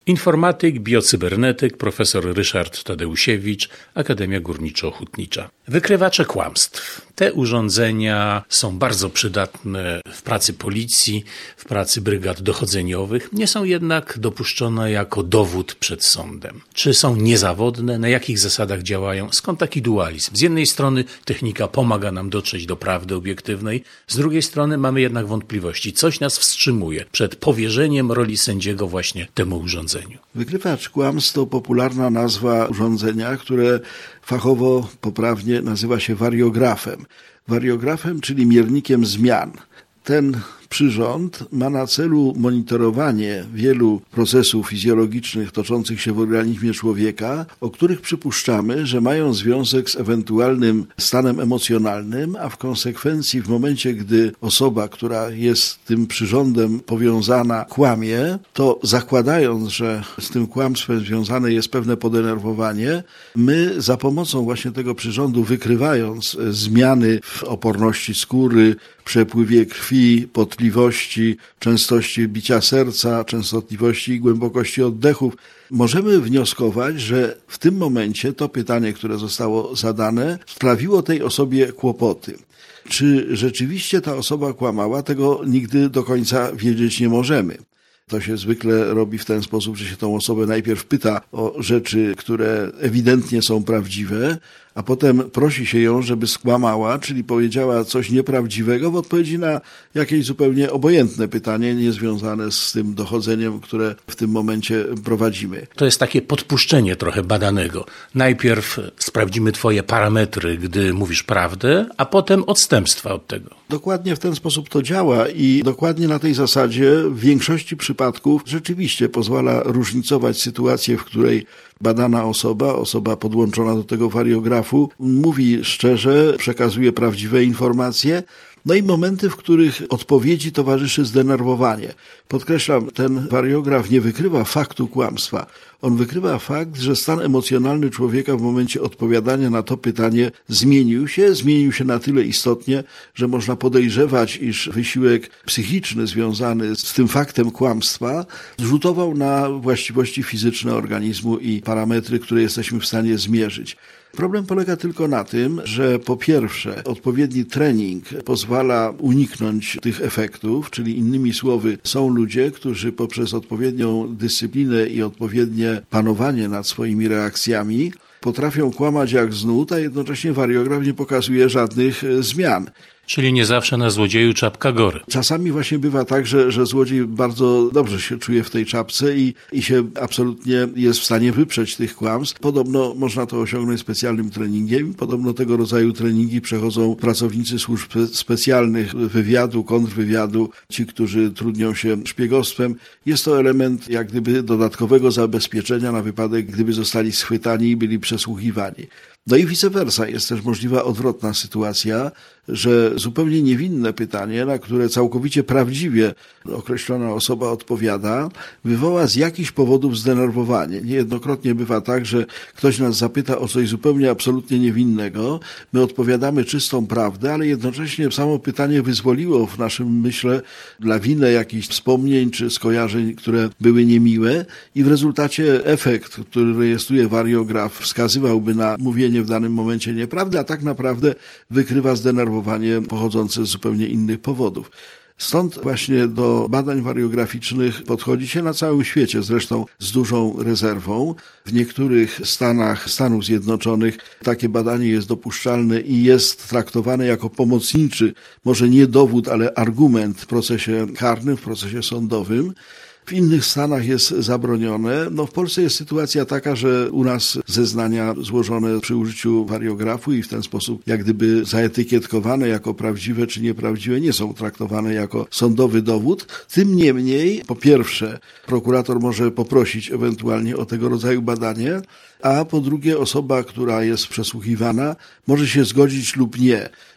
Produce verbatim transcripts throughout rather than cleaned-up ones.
Informatyk, biocybernetyk, profesor Ryszard Tadeusiewicz, Akademia Górniczo-Hutnicza. Wykrywacze kłamstw. Te urządzenia są bardzo przydatne w pracy policji, w pracy brygad dochodzeniowych. Nie są jednak dopuszczone jako dowód przed sądem. Czy są niezawodne? Na jakich zasadach działają? Skąd taki dualizm? Z jednej strony technika pomaga nam dotrzeć do prawdy obiektywnej, z drugiej strony mamy jednak wątpliwości. Coś nas wstrzymuje przed powierzeniem roli sędziego właśnie temu urządzeniu. Wykrywacz kłamstw to popularna nazwa urządzenia, które fachowo poprawnie nazywa się wariografem. Wariografem, czyli miernikiem zmian. Ten przyrząd ma na celu monitorowanie wielu procesów fizjologicznych toczących się w organizmie człowieka, o których przypuszczamy, że mają związek z ewentualnym stanem emocjonalnym, a w konsekwencji w momencie, gdy osoba, która jest tym przyrządem powiązana, kłamie, to zakładając, że z tym kłamstwem związane jest pewne podenerwowanie, my za pomocą właśnie tego przyrządu, wykrywając zmiany w oporności skóry, przepływie krwi, potliwości, częstości bicia serca, częstotliwości i głębokości oddechów, możemy wnioskować, że w tym momencie to pytanie, które zostało zadane, sprawiło tej osobie kłopoty. Czy rzeczywiście ta osoba kłamała, tego nigdy do końca wiedzieć nie możemy. To się zwykle robi w ten sposób, że się tą osobę najpierw pyta o rzeczy, które ewidentnie są prawdziwe, a potem prosi się ją, żeby skłamała, czyli powiedziała coś nieprawdziwego w odpowiedzi na jakieś zupełnie obojętne pytanie, niezwiązane z tym dochodzeniem, które w tym momencie prowadzimy. To jest takie podpuszczenie trochę badanego. Najpierw sprawdzimy twoje parametry, gdy mówisz prawdę, a potem odstępstwa od tego. Dokładnie w ten sposób to działa i dokładnie na tej zasadzie w większości przypadków rzeczywiście pozwala różnicować sytuację, w której badana osoba, osoba podłączona do tego wariografu, mówi szczerze, przekazuje prawdziwe informacje, no i momenty, w których odpowiedzi towarzyszy zdenerwowanie. Podkreślam, ten wariograf nie wykrywa faktu kłamstwa. On wykrywa fakt, że stan emocjonalny człowieka w momencie odpowiadania na to pytanie zmienił się, zmienił się na tyle istotnie, że można podejrzewać, iż wysiłek psychiczny związany z tym faktem kłamstwa rzutował na właściwości fizyczne organizmu i parametry, które jesteśmy w stanie zmierzyć. Problem polega tylko na tym, że po pierwsze odpowiedni trening pozwala uniknąć tych efektów, czyli innymi słowy są ludzie, którzy poprzez odpowiednią dyscyplinę i odpowiednie panowanie nad swoimi reakcjami potrafią kłamać jak z nut, a jednocześnie wariograf nie pokazuje żadnych zmian. Czyli nie zawsze na złodzieju czapka gory. Czasami właśnie bywa tak, że, że złodziej bardzo dobrze się czuje w tej czapce i, i się absolutnie jest w stanie wyprzeć tych kłamstw. Podobno można to osiągnąć specjalnym treningiem. Podobno tego rodzaju treningi przechodzą pracownicy służb specjalnych, wywiadu, kontrwywiadu, ci, którzy trudnią się szpiegostwem. Jest to element jak gdyby dodatkowego zabezpieczenia na wypadek, gdyby zostali schwytani i byli przesłuchiwani. No i vice versa. Jest też możliwa odwrotna sytuacja, że zupełnie niewinne pytanie, na które całkowicie prawdziwie określona osoba odpowiada, wywoła z jakichś powodów zdenerwowanie. Niejednokrotnie bywa tak, że ktoś nas zapyta o coś zupełnie absolutnie niewinnego, my odpowiadamy czystą prawdę, ale jednocześnie samo pytanie wyzwoliło w naszym myśle lawinę jakichś wspomnień czy skojarzeń, które były niemiłe i w rezultacie efekt, który rejestruje wariograf, wskazywałby na mówienie w danym momencie nieprawdy, a tak naprawdę wykrywa zdenerwowanie pochodzące z zupełnie innych powodów. Stąd właśnie do badań wariograficznych podchodzi się na całym świecie, zresztą z dużą rezerwą. W niektórych stanach Stanów Zjednoczonych takie badanie jest dopuszczalne i jest traktowane jako pomocniczy, może nie dowód, ale argument w procesie karnym, w procesie sądowym. W innych stanach jest zabronione. No w Polsce jest sytuacja taka, że u nas zeznania złożone przy użyciu wariografu i w ten sposób jak gdyby zaetykietkowane jako prawdziwe czy nieprawdziwe nie są traktowane jako sądowy dowód. Tym niemniej, po pierwsze, prokurator może poprosić ewentualnie o tego rodzaju badanie, a po drugie osoba, która jest przesłuchiwana, może się zgodzić lub nie.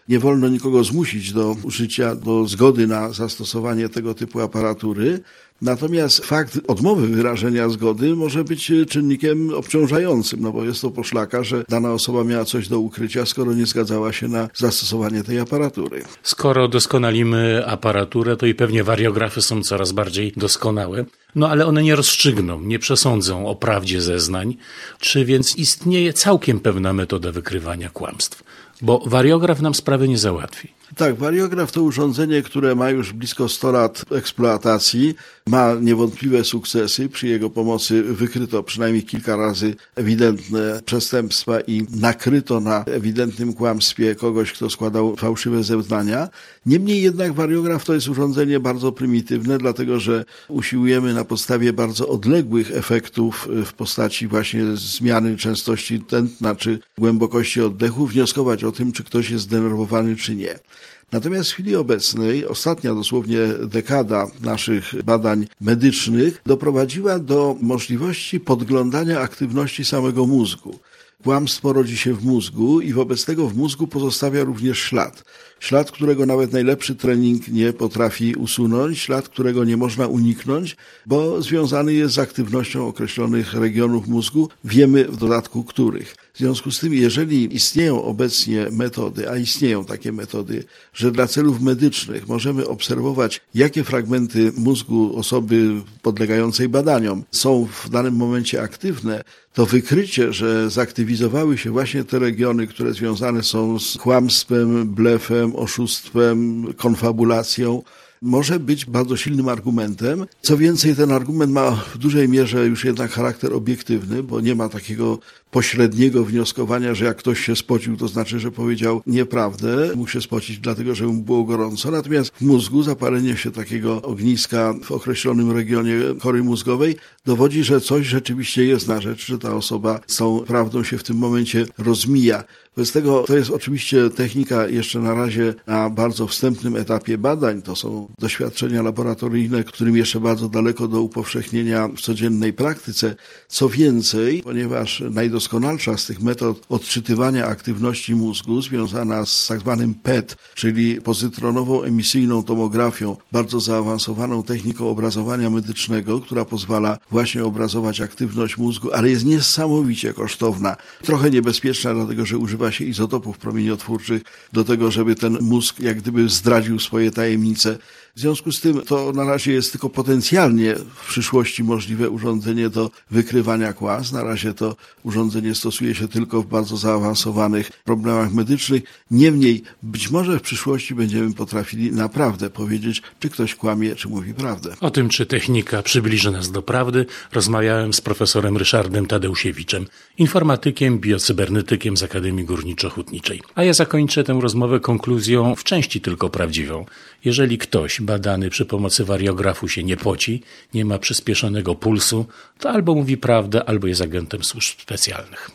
Nie wolno nikogo zmusić do użycia, do zgody na zastosowanie tego typu aparatury. Natomiast fakt odmowy wyrażenia zgody może być czynnikiem obciążającym, no bo jest to poszlaka, że dana osoba miała coś do ukrycia, skoro nie zgadzała się na zastosowanie tej aparatury. Skoro doskonalimy aparaturę, to i pewnie wariografy są coraz bardziej doskonałe, no ale one nie rozstrzygną, nie przesądzą o prawdzie zeznań. Czy więc istnieje całkiem pewna metoda wykrywania kłamstw? Bo wariograf nam sprawy nie załatwi. Tak, wariograf to urządzenie, które ma już blisko sto lat eksploatacji, ma niewątpliwe sukcesy. Przy jego pomocy wykryto przynajmniej kilka razy ewidentne przestępstwa i nakryto na ewidentnym kłamstwie kogoś, kto składał fałszywe zeznania. Niemniej jednak wariograf to jest urządzenie bardzo prymitywne, dlatego że usiłujemy na podstawie bardzo odległych efektów w postaci właśnie zmiany częstości tętna czy głębokości oddechu wnioskować o tym, czy ktoś jest zdenerwowany, czy nie. Natomiast w chwili obecnej, ostatnia dosłownie dekada naszych badań medycznych doprowadziła do możliwości podglądania aktywności samego mózgu. Kłamstwo rodzi się w mózgu i wobec tego w mózgu pozostawia również ślad. Ślad, którego nawet najlepszy trening nie potrafi usunąć, ślad, którego nie można uniknąć, bo związany jest z aktywnością określonych regionów mózgu, wiemy w dodatku których. W związku z tym, jeżeli istnieją obecnie metody, a istnieją takie metody, że dla celów medycznych możemy obserwować, jakie fragmenty mózgu osoby podlegającej badaniom są w danym momencie aktywne, to wykrycie, że zaktywizowały się właśnie te regiony, które związane są z kłamstwem, blefem, oszustwem, konfabulacją, może być bardzo silnym argumentem. Co więcej, ten argument ma w dużej mierze już jednak charakter obiektywny, bo nie ma takiego pośredniego wnioskowania, że jak ktoś się spocił, to znaczy, że powiedział nieprawdę. Mógł się spocić dlatego, że mu było gorąco. Natomiast w mózgu zapalenie się takiego ogniska w określonym regionie kory mózgowej dowodzi, że coś rzeczywiście jest na rzecz, że ta osoba z tą prawdą się w tym momencie rozmija. Wobec tego to jest oczywiście technika jeszcze na razie na bardzo wstępnym etapie badań. To są doświadczenia laboratoryjne, którym jeszcze bardzo daleko do upowszechnienia w codziennej praktyce. Co więcej, ponieważ najdoskonalsza z tych metod odczytywania aktywności mózgu związana z tak zwanym P E T, czyli pozytronową emisyjną tomografią, bardzo zaawansowaną techniką obrazowania medycznego, która pozwala właśnie obrazować aktywność mózgu, ale jest niesamowicie kosztowna. Trochę niebezpieczna, dlatego że używa się izotopów promieniotwórczych do tego, żeby ten mózg jak gdyby zdradził swoje tajemnice. W związku z tym to na razie jest tylko potencjalnie w przyszłości możliwe urządzenie do wykrywania kłamstw. Na razie to urządzenie stosuje się tylko w bardzo zaawansowanych problemach medycznych. Niemniej być może w przyszłości będziemy potrafili naprawdę powiedzieć, czy ktoś kłamie, czy mówi prawdę. O tym, czy technika przybliży nas do prawdy, rozmawiałem z profesorem Ryszardem Tadeusziewiczem, informatykiem, biocybernetykiem z Akademii Górniczo-Hutniczej. A ja zakończę tę rozmowę konkluzją w części tylko prawdziwą. Jeżeli ktoś badany przy pomocy wariografu się nie poci, nie ma przyspieszonego pulsu, to albo mówi prawdę, albo jest agentem służb specjalnych.